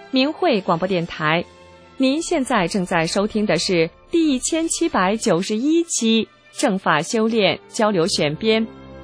明慧广播电台。您现在正在收听的是第1791期正法修炼交流选编。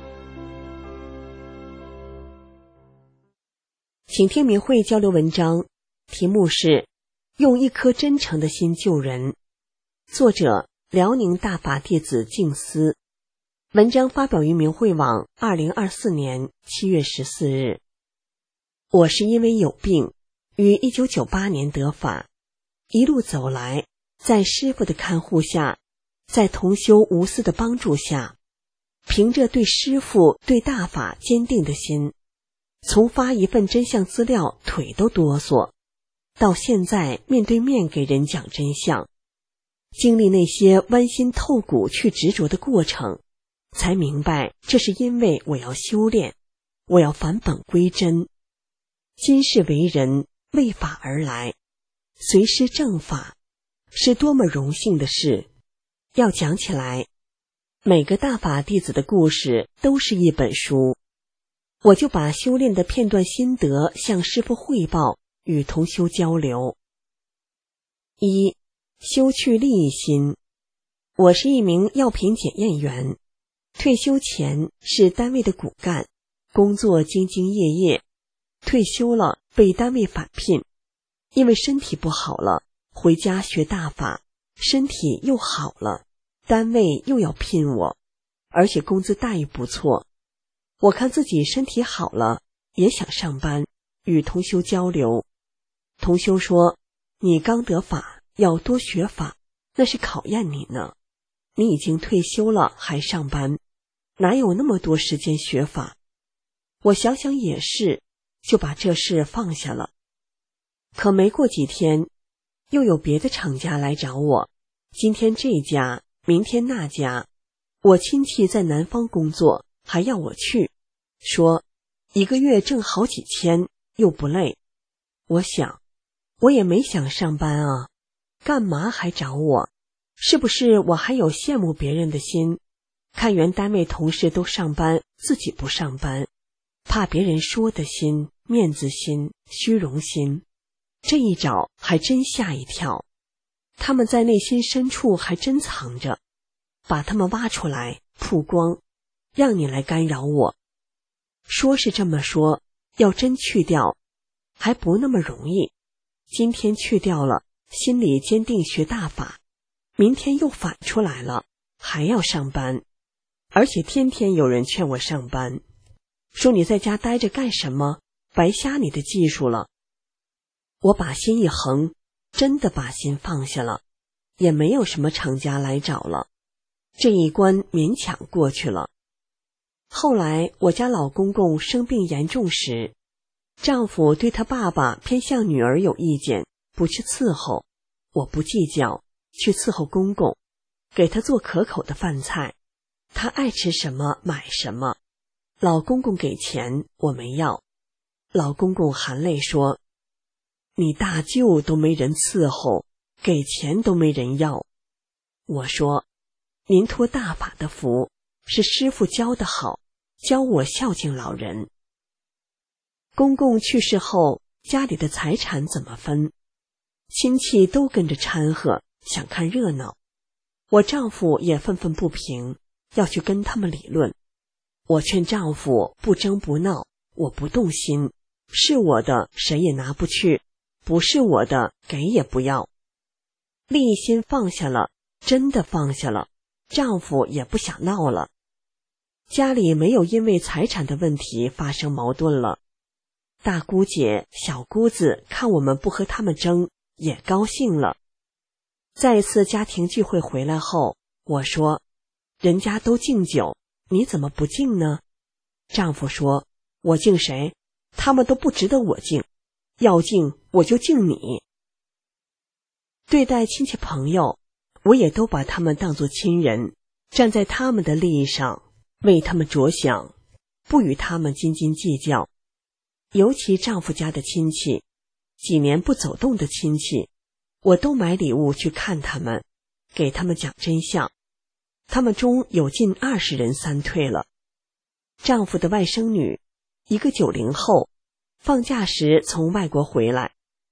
请听明慧交流文章，题目是用一颗真诚的心救人，作者辽宁大法弟子静思。文章发表于明慧网2024年7月14日。我是因为有病，于1998年得法，一路走来，在师父的看护下，在同修无私的帮助下，凭着对师父对大法坚定的心，从发一份真相资料腿都哆嗦，到现在面对面给人讲真相，经历那些剜心透骨去执着的过程，才明白这是因为我要修炼，我要返本归真。今世为人，为法而来，随师正法，是多么荣幸的事。要讲起来，每个大法弟子的故事都是一本书，我就把修炼的片段心得向师父汇报，与同修交流。一、修去利益心。我是一名药品检验员，退休前是单位的骨干，工作兢兢业业，退休了被单位返聘，因为身体不好了，回家学大法，身体又好了，单位又要聘我，而且工资待遇不错。我看自己身体好了，也想上班，与同修交流。同修说，你刚得法，要多学法，那是考验你呢。你已经退休了还上班，哪有那么多时间学法？我想想也是，就把这事放下了。可没过几天，又有别的厂家来找我，今天这家，明天那家。我亲戚在南方工作，还要我去，说1个月挣好几千，又不累。我想，我也没想上班啊，干嘛还找我？是不是我还有羡慕别人的心？看原单位同事都上班，自己不上班，怕别人说的心，面子心，虚荣心。这一找还真吓一跳，他们在内心深处还真藏着，把他们挖出来曝光，让你来干扰我。说是这么说，要真去掉还不那么容易。今天去掉了，心里坚定学大法，明天又反出来了，还要上班，而且天天有人劝我上班，说你在家待着干什么，白瞎你的技术了。我把心一横，真的把心放下了，也没有什么厂家来找了，这一关勉强过去了。后来我家老公公生病严重时，丈夫对他爸爸偏向女儿有意见，不去伺候，我不计较，去伺候公公，给他做可口的饭菜，他爱吃什么买什么。老公公给钱，我没要。老公公含泪说，你大舅都没人伺候，给钱都没人要。我说，您托大法的福，是师父教得好，教我孝敬老人。公公去世后，家里的财产怎么分？亲戚都跟着掺和，想看热闹。我丈夫也愤愤不平，要去跟他们理论。我劝丈夫不争不闹，我不动心，是我的谁也拿不去，不是我的给也不要。利益心放下了，真的放下了，丈夫也不想闹了。家里没有因为财产的问题发生矛盾了。大姑姐、小姑子看我们不和他们争，也高兴了。再次家庭聚会回来后，我说，人家都敬酒，你怎么不敬呢？丈夫说，我敬谁？他们都不值得我敬，要敬我就敬你。对待亲戚朋友，我也都把他们当作亲人，站在他们的利益上，为他们着想，不与他们斤斤计较。尤其丈夫家的亲戚，几年不走动的亲戚，我都买礼物去看他们，给他们讲真相。他们中有近20人3退了。丈夫的外甥女，一个90后，放假时从外国回来，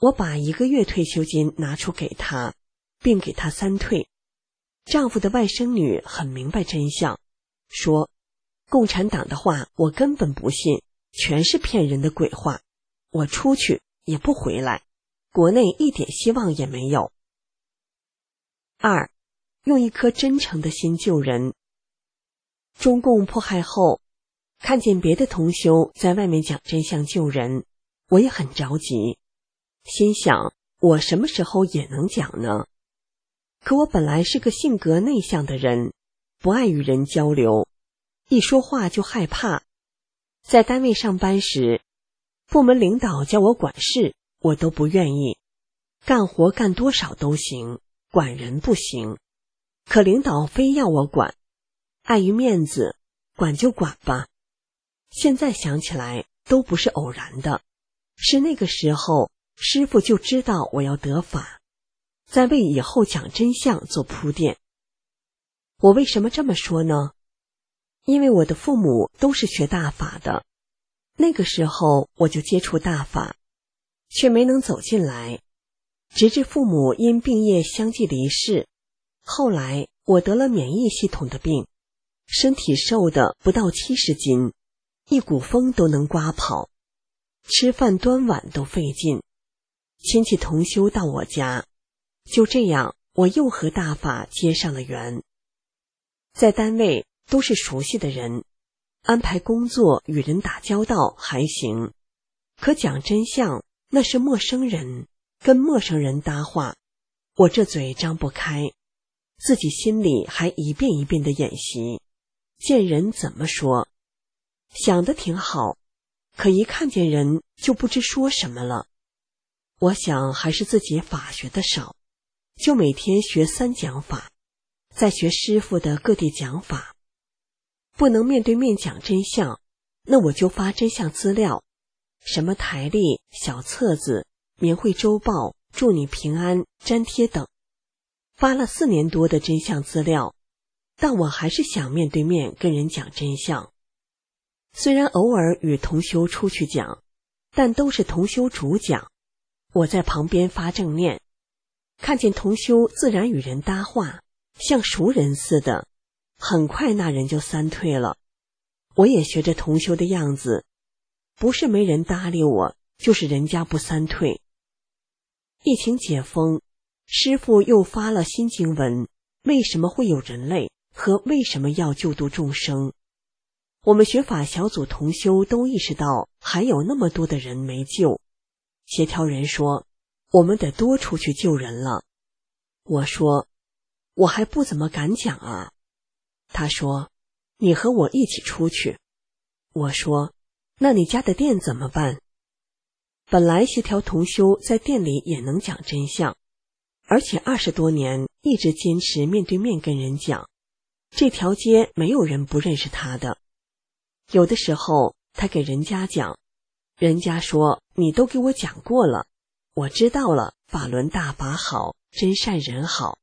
我把1个月退休金拿出给他，并给他3退。丈夫的外甥女很明白真相，说共产党的话我根本不信，全是骗人的鬼话，我出去也不回来，国内一点希望也没有。2. 用一颗真诚的心救人。中共迫害后，看见别的同修在外面讲真相救人，我也很着急，心想我什么时候也能讲呢？可我本来是个性格内向的人，不爱与人交流，一说话就害怕。在单位上班时，部门领导叫我管事，我都不愿意，干活干多少都行，管人不行。可领导非要我管，碍于面子，管就管吧。现在想起来都不是偶然的，是那个时候师父就知道我要得法，在为以后讲真相做铺垫。我为什么这么说呢？因为我的父母都是学大法的，那个时候我就接触大法，却没能走进来，直至父母因病业相继离世。后来我得了免疫系统的病，身体瘦的不到70斤，一股风都能刮跑，吃饭端碗都费劲。亲戚同修到我家，就这样我又和大法接上了缘。在单位都是熟悉的人，安排工作与人打交道还行，可讲真相那是陌生人，跟陌生人搭话，我这嘴张不开，自己心里还一遍一遍的演习，见人怎么说，想得挺好，可一看见人就不知说什么了。我想还是自己法学的少，就每天学3讲法，再学师父的各地讲法。不能面对面讲真相，那我就发真相资料，什么台历、小册子、明慧周报、祝你平安、粘贴等，发了4年多的真相资料，但我还是想面对面跟人讲真相。虽然偶尔与同修出去讲，但都是同修主讲，我在旁边发正念，看见同修自然与人搭话，像熟人似的，很快那人就3退了。我也学着同修的样子，不是没人搭理我，就是人家不3退。疫情解封，师父又发了新经文，为什么会有人类和为什么要救度众生。我们学法小组同修都意识到还有那么多的人没救，协调人说我们得多出去救人了。我说我还不怎么敢讲啊。他说你和我一起出去。我说那你家的店怎么办？本来协调同修在店里也能讲真相，而且20多年一直坚持面对面跟人讲，这条街没有人不认识他的。有的时候他给人家讲，人家说你都给我讲过了，我知道了，法轮大法好，真善人好。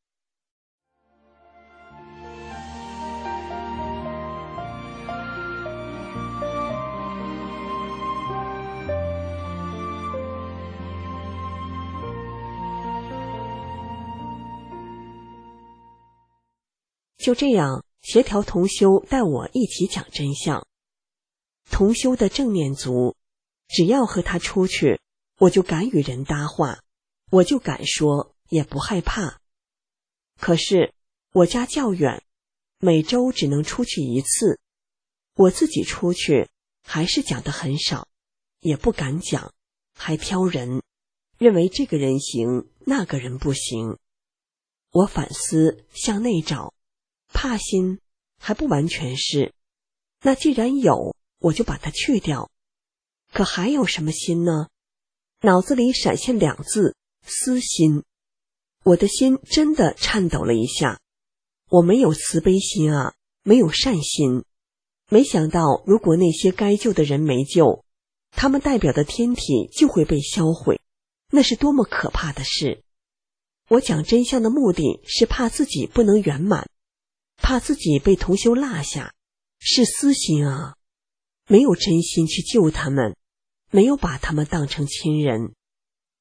就这样，协调同修带我一起讲真相。同修的正念足，只要和他出去，我就敢与人搭话，我就敢说，也不害怕。可是我家较远，每周只能出去1次，我自己出去还是讲得很少，也不敢讲，还挑人，认为这个人行，那个人不行。我反思，向内找，怕心还不完全是，那既然有，我就把它去掉。可还有什么心呢？脑子里闪现2字，私心。我的心真的颤抖了一下，我没有慈悲心啊，没有善心。没想到如果那些该救的人没救，他们代表的天体就会被销毁，那是多么可怕的事。我讲真相的目的是怕自己不能圆满，怕自己被同修落下，是私心啊，没有真心去救他们，没有把他们当成亲人。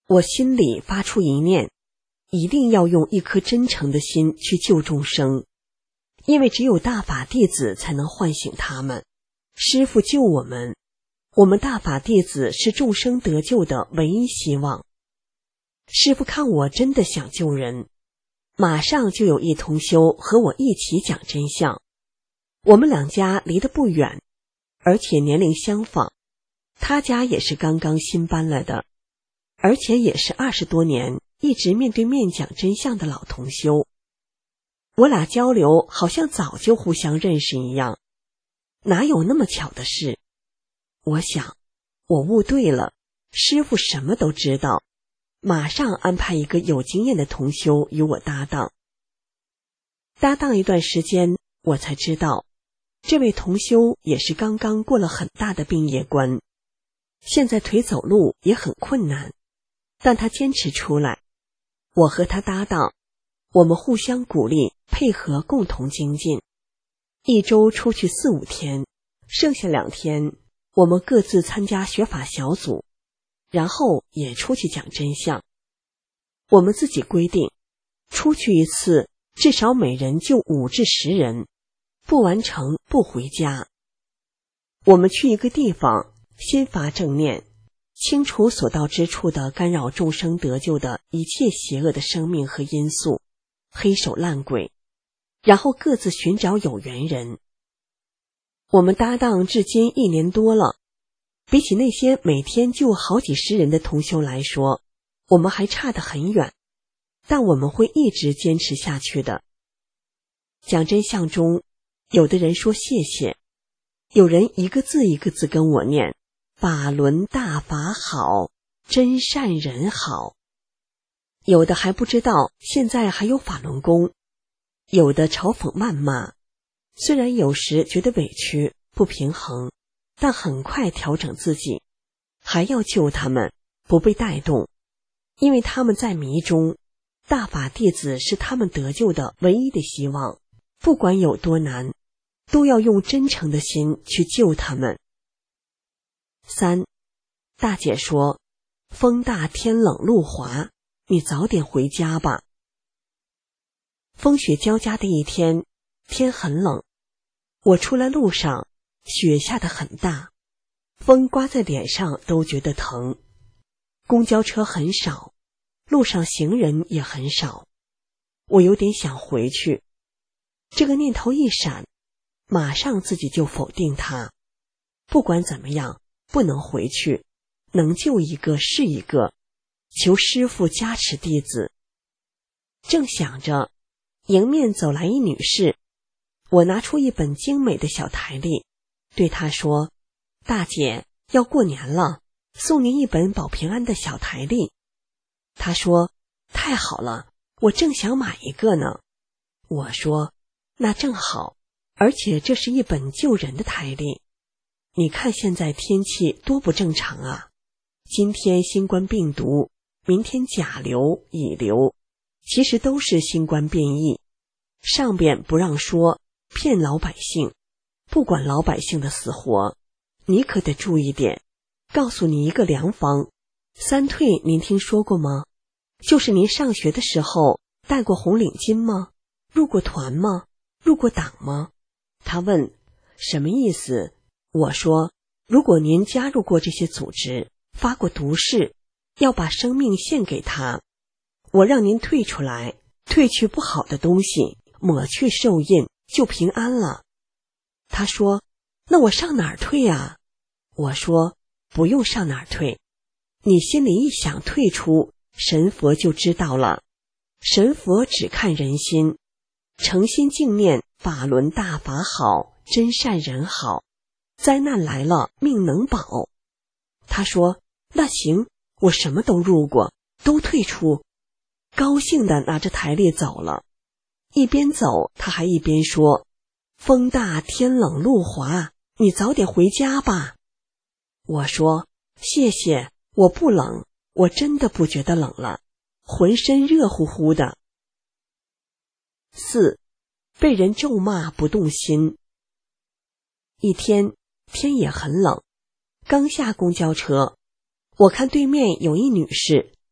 我心里发出一念，一定要用一颗真诚的心去救众生，因为只有大法弟子才能唤醒他们。师父救我们，我们大法弟子是众生得救的唯一希望。师父看我真的想救人，马上就有一同修和我一起讲真相。我们两家离得不远，而且年龄相仿，他家也是刚刚新搬来的，而且也是20多年一直面对面讲真相的老同修。我俩交流好像早就互相认识一样，哪有那么巧的事？我想，我悟对了，师父什么都知道，马上安排一个有经验的同修与我搭档。搭档一段时间，我才知道，这位同修也是刚刚过了很大的病业关，现在腿走路也很困难，但他坚持出来。我和他搭档，我们互相鼓励，配合共同精进。一周出去4、5天，剩下2天我们各自参加学法小组，然后也出去讲真相。我们自己规定，出去一次至少每人就5至10人，不完成不回家。我们去一个地方，先发正念，清除所到之处的干扰众生得救的一切邪恶的生命和因素，黑手烂鬼，然后各自寻找有缘人。我们搭档至今1年多了，比起那些每天就好几十人的同修来说，我们还差得很远，但我们会一直坚持下去的。讲真相中，有的人说谢谢，有人一个字一个字跟我念法轮大法好，真善人好。有的还不知道现在还有法轮功，有的嘲讽谩骂，虽然有时觉得委屈不平衡，但很快调整自己，还要救他们不被带动，因为他们在迷中，大法弟子是他们得救的唯一的希望，不管有多难，都要用真诚的心去救他们。3. 大姐说，风大天冷路滑，你早点回家吧。风雪交加的一天，天很冷，我出来路上，雪下得很大，风刮在脸上都觉得疼。公交车很少，路上行人也很少，我有点想回去。这个念头一闪，马上自己就否定它，不管怎么样，不能回去，能救一个是一个，求师父加持弟子。正想着，迎面走来一女士，我拿出一本精美的小台历，对她说，大姐，要过年了，送您一本保平安的小台历。她说，太好了，我正想买一个呢。我说，那正好，而且这是一本救人的台历。你看现在天气多不正常啊，今天新冠病毒，明天甲流、乙流，其实都是新冠变异。上边不让说，骗老百姓，不管老百姓的死活，你可得注意点。告诉你一个良方，3退您听说过吗？就是您上学的时候戴过红领巾吗？入过团吗？入过党吗？他问什么意思？我说，如果您加入过这些组织，发过毒誓，要把生命献给他，我让您退出来，退去不好的东西，抹去受印，就平安了。他说，那我上哪儿退啊？我说，不用上哪儿退，你心里一想退出，神佛就知道了。神佛只看人心，诚心敬念法轮大法好，真善人好，灾难来了命能保。他说，那行，我什么都入过，都退出。高兴地拿着台历走了，一边走他还一边说，风大天冷路滑，你早点回家吧。我说，谢谢，我不冷，我真的不觉得冷了，浑身热乎乎的。4. 被人咒骂不动心。一天，天也很冷，刚下公交车，我看对面有一女士，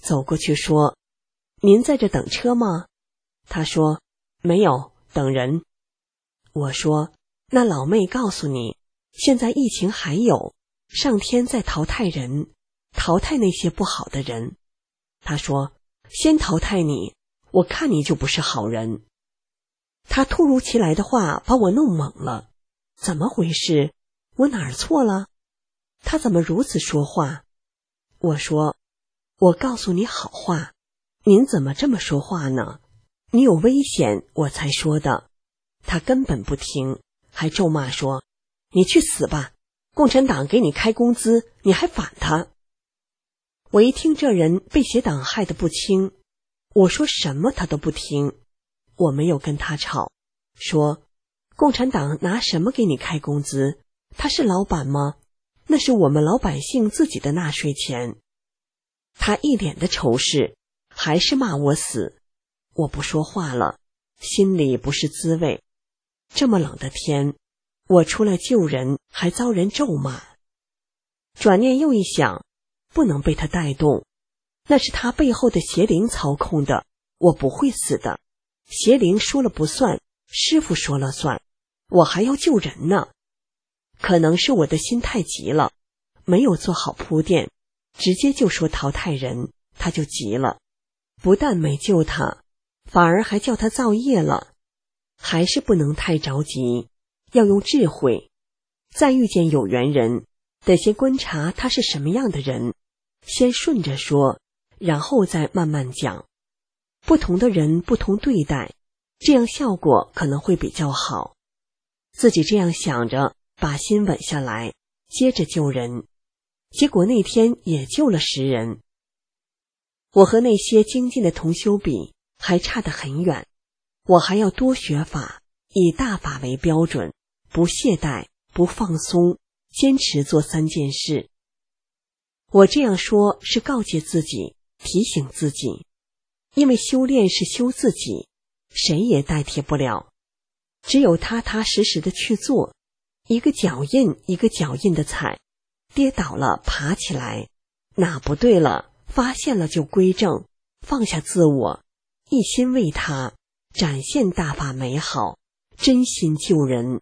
走过去说：“您在这等车吗？”他说：“没有，等人。”我说：“那老妹告诉你，现在疫情还有，上天在淘汰人，淘汰那些不好的人。”他说：“先淘汰你，我看你就不是好人。”他突如其来的话把我弄懵了，怎么回事？我哪儿错了？他怎么如此说话？我说：“我告诉你好话，您怎么这么说话呢？你有危险，我才说的。”他根本不听，还咒骂说：“你去死吧！共产党给你开工资，你还反他！”我一听这人被邪党害得不轻，我说什么他都不听。我没有跟他吵，说：“共产党拿什么给你开工资？他是老板吗？那是我们老百姓自己的纳税钱。”他一脸的仇视，还是骂我死。我不说话了，心里不是滋味。这么冷的天，我出来救人，还遭人咒骂。转念又一想，不能被他带动，那是他背后的邪灵操控的，我不会死的。邪灵说了不算，师父说了算，我还要救人呢。可能是我的心太急了，没有做好铺垫，直接就说淘汰人，他就急了，不但没救他，反而还叫他造业了。还是不能太着急，要用智慧。再遇见有缘人，得先观察他是什么样的人，先顺着说，然后再慢慢讲。不同的人不同对待，这样效果可能会比较好。自己这样想着，把心稳下来，接着救人。结果那天也救了10人。我和那些精进的同修比，还差得很远。我还要多学法，以大法为标准，不懈怠，不放松，坚持做3件事。我这样说是告诫自己，提醒自己，因为修炼是修自己，谁也代替不了，只有踏踏实实的去做，一个脚印一个脚印的踩，跌倒了爬起来，哪不对了发现了就归正，放下自我，一心为他，展现大法美好，真心救人。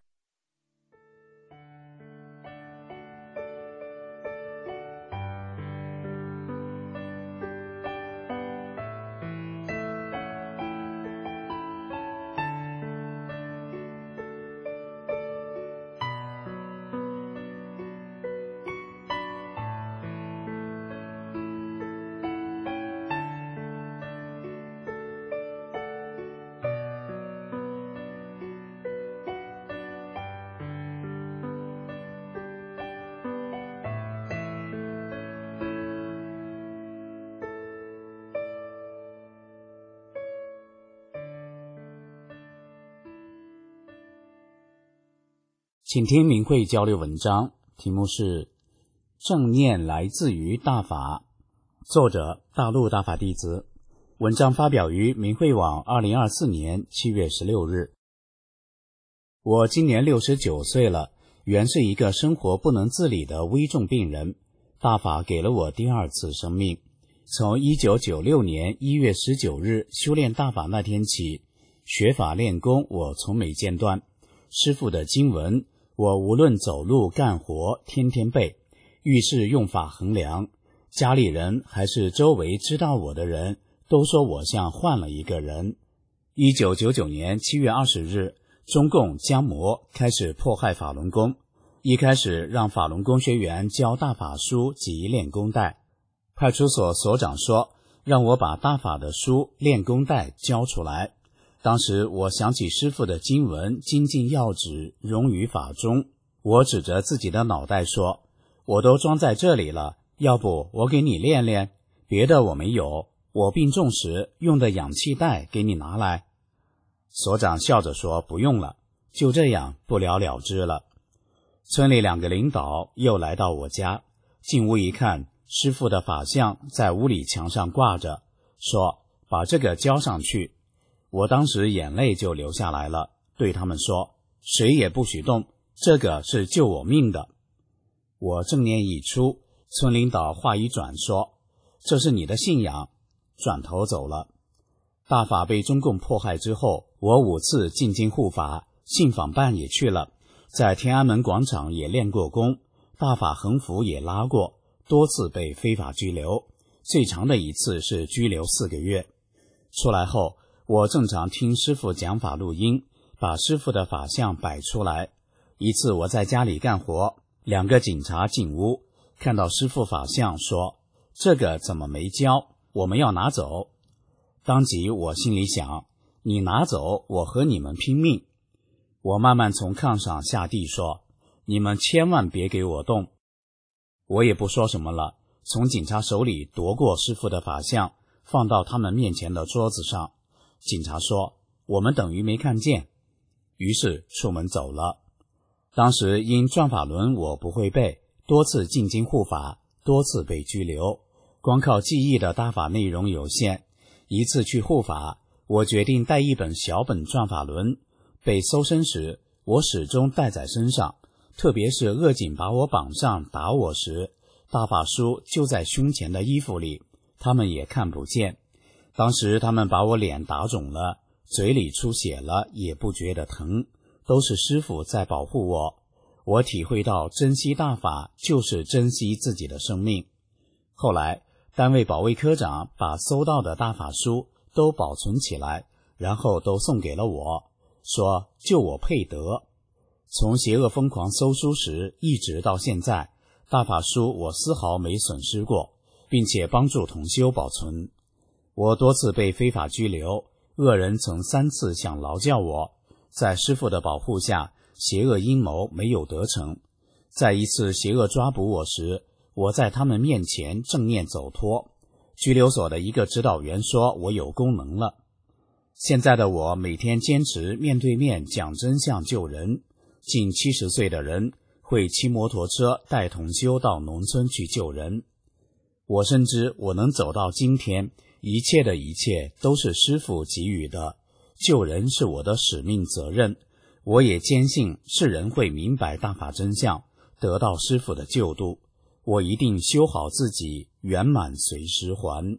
请听明慧交流文章，题目是正念来自于大法，作者大陆大法弟子，文章发表于明慧网2024年7月16日。我今年69岁了，原是一个生活不能自理的危重病人，大法给了我第2次生命。从1996年1月19日修炼大法那天起，学法练功我从没间断，师父的经文我无论走路干活天天背，遇事用法衡量，家里人还是周围知道我的人都说我像换了一个人。1999年7月20日，中共江魔开始迫害法轮功，一开始让法轮功学员交大法书及练功带，派出所所长说让我把大法的书练功带交出来。当时我想起师父的经文精进要旨，融于法中，我指着自己的脑袋说，我都装在这里了，要不我给你练练，别的我没有，我病重时用的氧气袋给你拿来。所长笑着说不用了，就这样不了了之了。村里2个领导又来到我家，进屋一看，师父的法像在屋里墙上挂着，说把这个交上去。我当时眼泪就流下来了，对他们说，谁也不许动，这个是救我命的。我正念一出，村领导话一转说，这是你的信仰， 转头走了。大法被中共迫害之后，我5次进京护法，信访办也去了，在天安门广场也练过功，大法横幅也拉过，多次被非法拘留，最长的一次是拘留4个月。出来后，我正常听师父讲法录音，把师父的法相摆出来。一次我在家里干活，2个警察进屋，看到师父法相，说这个怎么没交，我们要拿走。当即我心里想，你拿走，我和你们拼命。我慢慢从炕上下地说，你们千万别给我动。我也不说什么了，从警察手里夺过师父的法相，放到他们面前的桌子上。警察说，我们等于没看见，于是出门走了。当时因转法轮我不会背，多次进京护法，多次被拘留，光靠记忆的大法内容有限。一次去护法，我决定带一本小本转法轮，被搜身时我始终带在身上，特别是恶警把我绑上打我时，大法书就在胸前的衣服里，他们也看不见。当时他们把我脸打肿了，嘴里出血了，也不觉得疼，都是师父在保护我。我体会到珍惜大法就是珍惜自己的生命。后来单位保卫科长把搜到的大法书都保存起来，然后都送给了我，说就我配得。从邪恶疯狂搜书时一直到现在，大法书我丝毫没损失过，并且帮助同修保存。我多次被非法拘留，恶人曾3次想劳教我，在师父的保护下，邪恶阴谋没有得逞。在一次邪恶抓捕我时，我在他们面前正念走脱，拘留所的一个指导员说我有功能了。现在的我每天坚持面对面讲真相救人，近70岁的人会骑摩托车带同修到农村去救人。我深知我能走到今天，一切的一切都是师父给予的，救人是我的使命责任。我也坚信世人会明白大法真相，得到师父的救度。我一定修好自己，圆满随时还。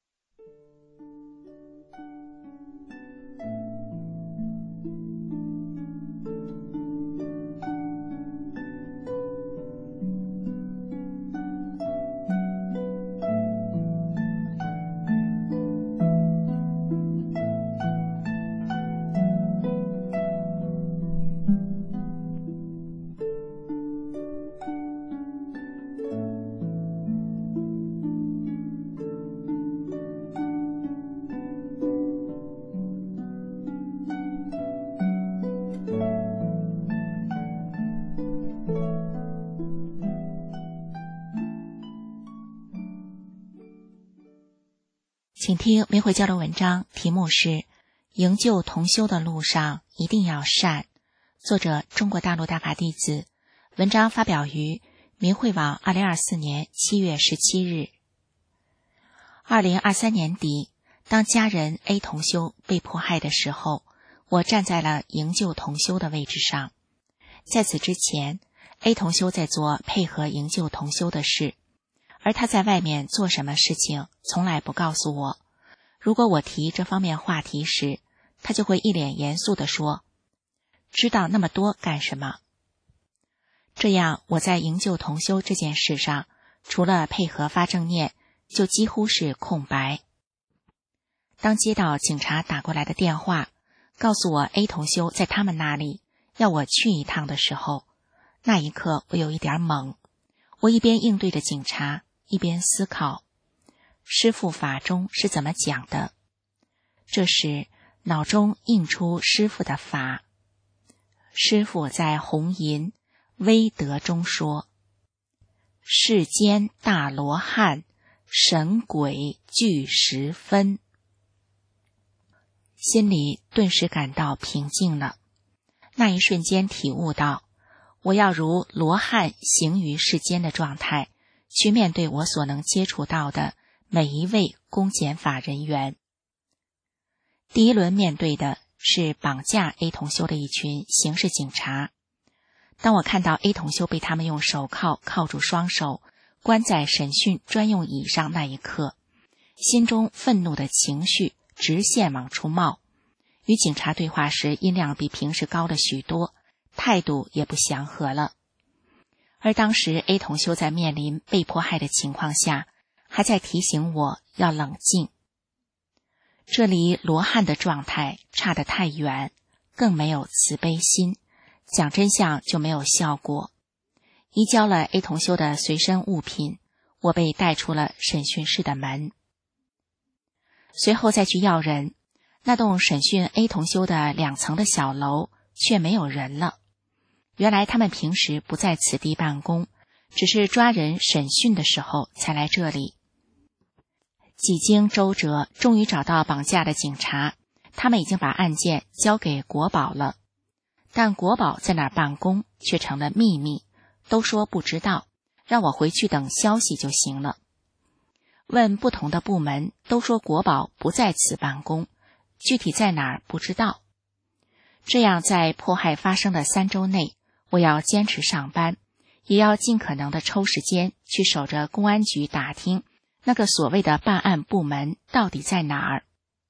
请听明慧交流文章，题目是营救同修的路上一定要善，作者中国大陆大法弟子，文章发表于明慧网2024年7月17日。2023年底，当家人 A 同修被迫害的时候，我站在了营救同修的位置上。在此之前， A 同修在做配合营救同修的事，而他在外面做什么事情从来不告诉我。如果我提这方面话题时，他就会一脸严肃地说，知道那么多干什么？这样我在营救同修这件事上，除了配合发正念，就几乎是空白。当接到警察打过来的电话，告诉我 A 同修在他们那里，要我去一趟的时候，那一刻我有一点懵。我一边应对着警察，一边思考师父法中是怎么讲的。这时脑中映出师父的法。师父在弘淫威德中说，世间大罗汉，神鬼俱十分。心里顿时感到平静了。那一瞬间体悟到，我要如罗汉行于世间的状态，去面对我所能接触到的每一位公检法人员。第一轮面对的是绑架 A 同修的一群刑事警察。当我看到 A 同修被他们用手铐铐住双手，关在审讯专用椅上那一刻， 心中愤怒的情绪直线往出冒，与警察对话时音量比平时高了许多，态度也不祥和了。而当时 A 同修在面临被迫害的情况下，还在提醒我要冷静。这离罗汉的状态差得太远，更没有慈悲心，讲真相就没有效果。移交了 A 同修的随身物品，我被带出了审讯室的门。随后再去要人，那栋审讯 A 同修的2层的小楼却没有人了。原来他们平时不在此地办公，只是抓人审讯的时候才来这里。几经周折，终于找到绑架的警察，他们已经把案件交给国保了。但国保在哪儿办公却成了秘密，都说不知道，让我回去等消息就行了。问不同的部门，都说国保不在此办公，具体在哪儿不知道。这样在迫害发生的3周内，我要坚持上班，也要尽可能的抽时间去守着公安局打听那个所谓的办案部门到底在哪儿。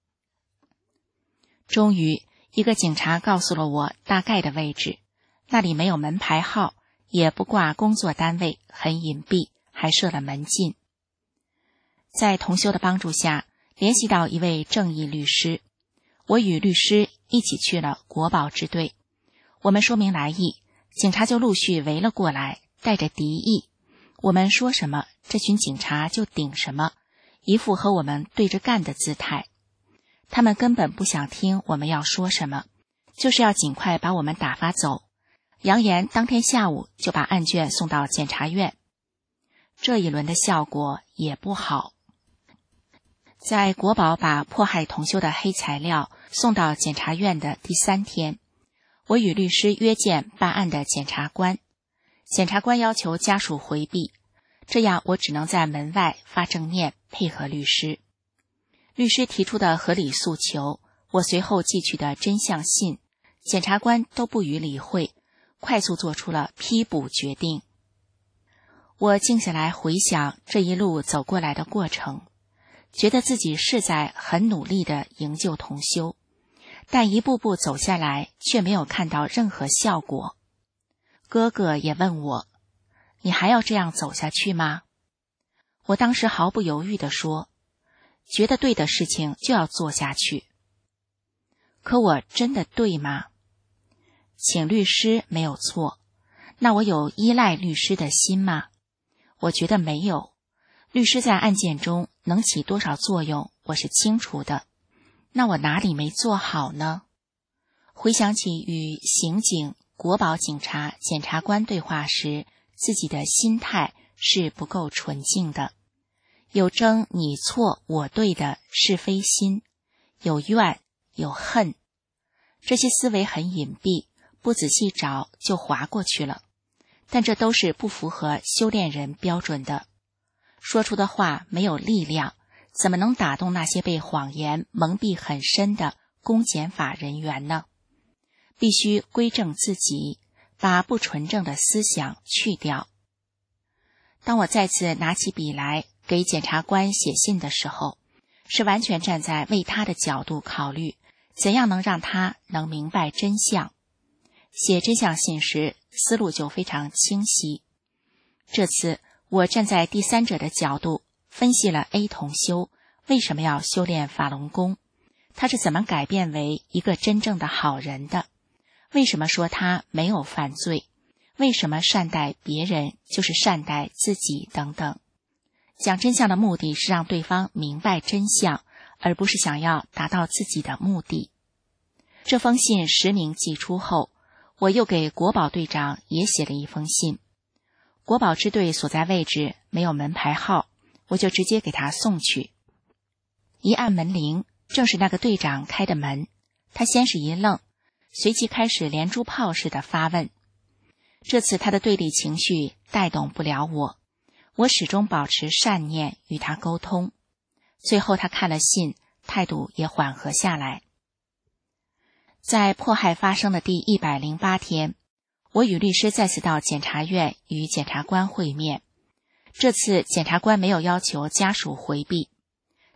终于，一个警察告诉了我大概的位置，那里没有门牌号，也不挂工作单位，很隐蔽，还设了门禁。在同修的帮助下，联系到一位正义律师，我与律师一起去了国保支队。我们说明来意，警察就陆续围了过来，带着敌意。我们说什么，这群警察就顶什么，一副和我们对着干的姿态。他们根本不想听我们要说什么，就是要尽快把我们打发走，扬言当天下午就把案卷送到检察院。这一轮的效果也不好。在国保把迫害同修的黑材料送到检察院的第3天，我与律师约见办案的检察官。检察官要求家属回避，这样我只能在门外发正面配合律师。律师提出的合理诉求，我随后寄去的真相信，检察官都不予理会，快速做出了批捕决定。我静下来回想这一路走过来的过程，觉得自己是在很努力地营救同修，但一步步走下来却没有看到任何效果。哥哥也问我，你还要这样走下去吗？我当时毫不犹豫地说，觉得对的事情就要做下去。可我真的对吗？请律师没有错，那我有依赖律师的心吗？我觉得没有。律师在案件中能起多少作用，我是清楚的。那我哪里没做好呢？回想起与刑警、国保警察、检察官对话时，自己的心态是不够纯净的，有争你错我对的是非心，有怨有恨，这些思维很隐蔽，不仔细找就划过去了，但这都是不符合修炼人标准的。说出的话没有力量，怎么能打动那些被谎言蒙蔽很深的公检法人员呢？必须归正自己，把不纯正的思想去掉。当我再次拿起笔来给检察官写信的时候，是完全站在为他的角度考虑，怎样能让他能明白真相。写真相信时，思路就非常清晰。这次我站在第三者的角度，分析了 A 同修为什么要修炼法轮功，他是怎么改变为一个真正的好人的，为什么说他没有犯罪，为什么善待别人就是善待自己等等。讲真相的目的是让对方明白真相，而不是想要达到自己的目的。这封信实名寄出后，我又给国保队长也写了一封信。国保支队所在位置没有门牌号，我就直接给他送去。一按门铃，正是那个队长开的门，他先是一愣，随即开始连珠炮似的发问。这次他的对立情绪带动不了我，我始终保持善念与他沟通。最后他看了信，态度也缓和下来。在迫害发生的第108天，我与律师再次到检察院与检察官会面。这次检察官没有要求家属回避，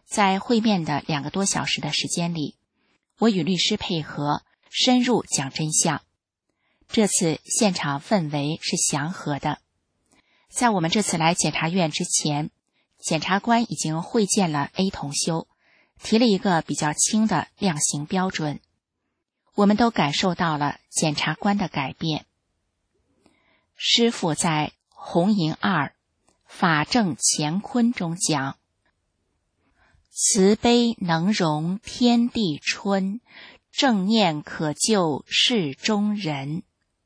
在会面的2个多小时的时间里，我与律师配合，深入讲真相。这次现场氛围是祥和的。在我们这次来检察院之前，检察官已经会见了 A 同修，提了一个比较轻的量刑标准。我们都感受到了检察官的改变。师父在红银2法正乾坤中讲，慈悲能容天地春，正念可救世中人。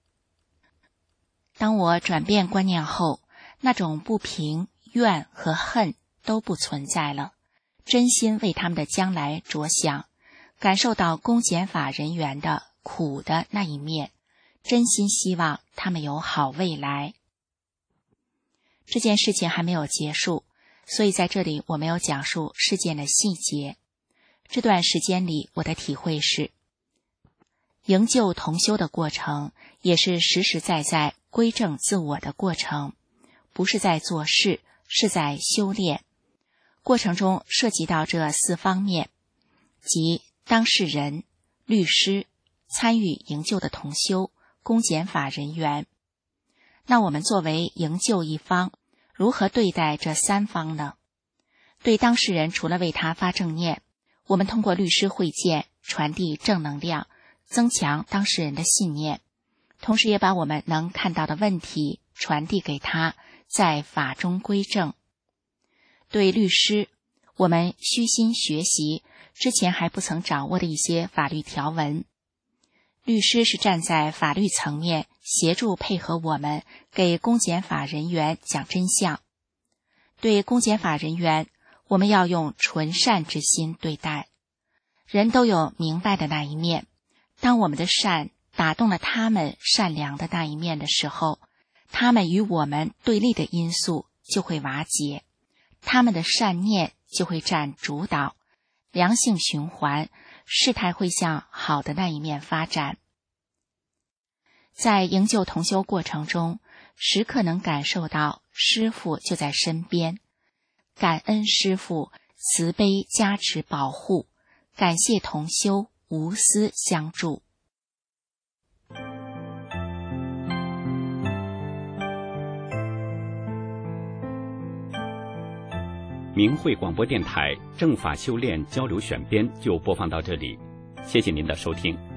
当我转变观念后，那种不平、怨和恨都不存在了，真心为他们的将来着想，感受到公检法人员的苦的那一面，真心希望他们有好未来。这件事情还没有结束，所以在这里我没有讲述事件的细节。这段时间里，我的体会是，营救同修的过程也是实实在在归正自我的过程，不是在做事，是在修炼。过程中涉及到这4方面，即当事人、律师、参与营救的同修、公检法人员。那我们作为营救一方，如何对待这3方呢？对当事人，除了为他发正念，我们通过律师会见传递正能量，增强当事人的信念，同时也把我们能看到的问题传递给他，在法中归正。对律师，我们虚心学习之前还不曾掌握的一些法律条文。律师是站在法律层面协助配合我们，给公检法人员讲真相。对公检法人员，我们要用纯善之心对待。人都有明白的那一面，当我们的善打动了他们善良的那一面的时候，他们与我们对立的因素就会瓦解，他们的善念就会占主导，良性循环，事态会向好的那一面发展。在营救同修过程中，时刻能感受到师父就在身边，感恩师父慈悲加持保护，感谢同修无私相助。 明慧广播电台正法修炼交流选编就播放到这里，谢谢您的收听。